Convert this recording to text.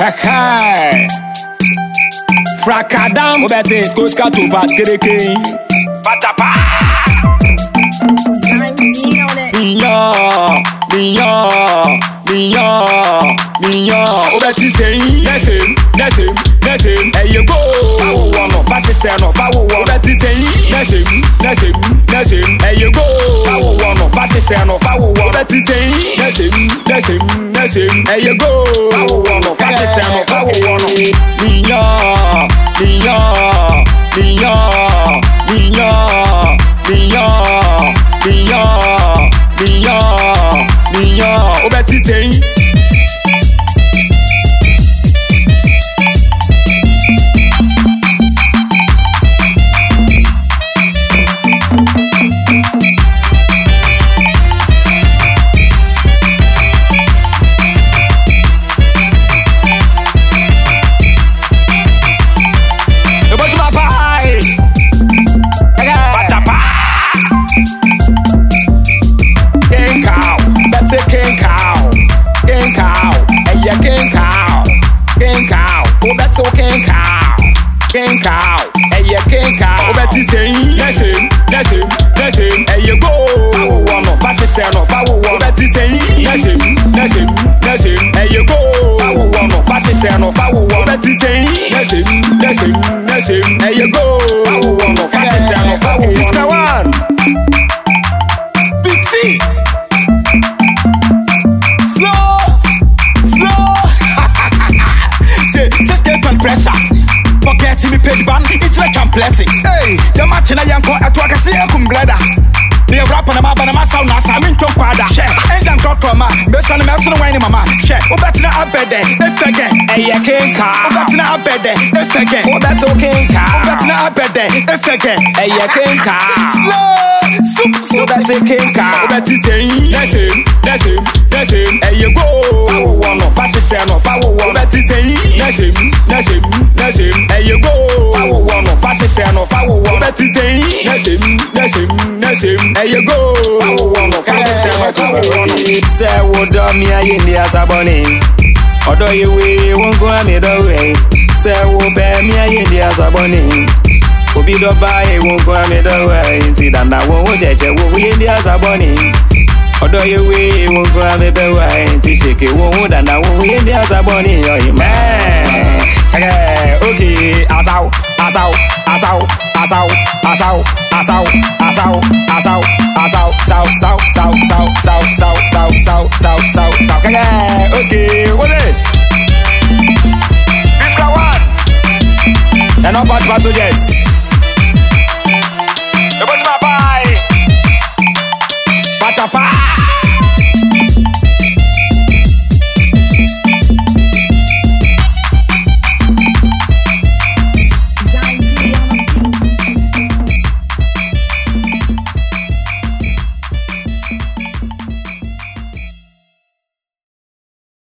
Okay. Fracadam, obete, koska to bat kereke. Patapa. Mignon. Obeti say, that's him. Hey you go. Fawo wono, fashion no, fawo wono. Obeti say, that's him. Hey you go. Fawo wono, fashion no, fawo wono. Obeti say, that's him. Hey you go. Fawo wono, fashion no, fawo wono. Mignon. Obeti say. King cow, hey yeah, King cow. Obeti say, that's him. Hey you go. Fawo wono, fashion no, fawo wono. Obeti say, that's him. Hey you go. Fawo wono, fashion no, fawo wono. Obeti say, that's him. Hey you go. Fawo wono, fashion no, fawo wono. It's the one. Big C. Slow. Step and pressure. Forget me page ban, it's like I'm plenty. Hey, you're matching a young boy at work, I see a blada. Be a rapper, I'm a sound, I'm in to father. And I'm talking about best on the mouse and wine, mama. Oh, that's not a bed, if again. Hey, I can't car. Oh, that's not a bed, if again. Oh, that's okay, car. Oh, that's not a bed, if again. Hey, I can't car. So that's a king car. That's the same. That's him. Hey, you go. Fawo wono, fashion no, fawo wono. That's the same. That's him. Hey, you go. Fawo wono, fashion no, fawo wono. That's the same. That's him. Hey, you go. Fawo wono, fashion no, fawo wono. Say what do me a India saboni. Odo you we won't go me the way. Say what bear me a India saboni. Obi do buy won't go me the way. See that I won't judge we India saboni. Odo you we won't go me the way. Shake it won't and I won't India saboni. Oh man. Okay, asau. Okay,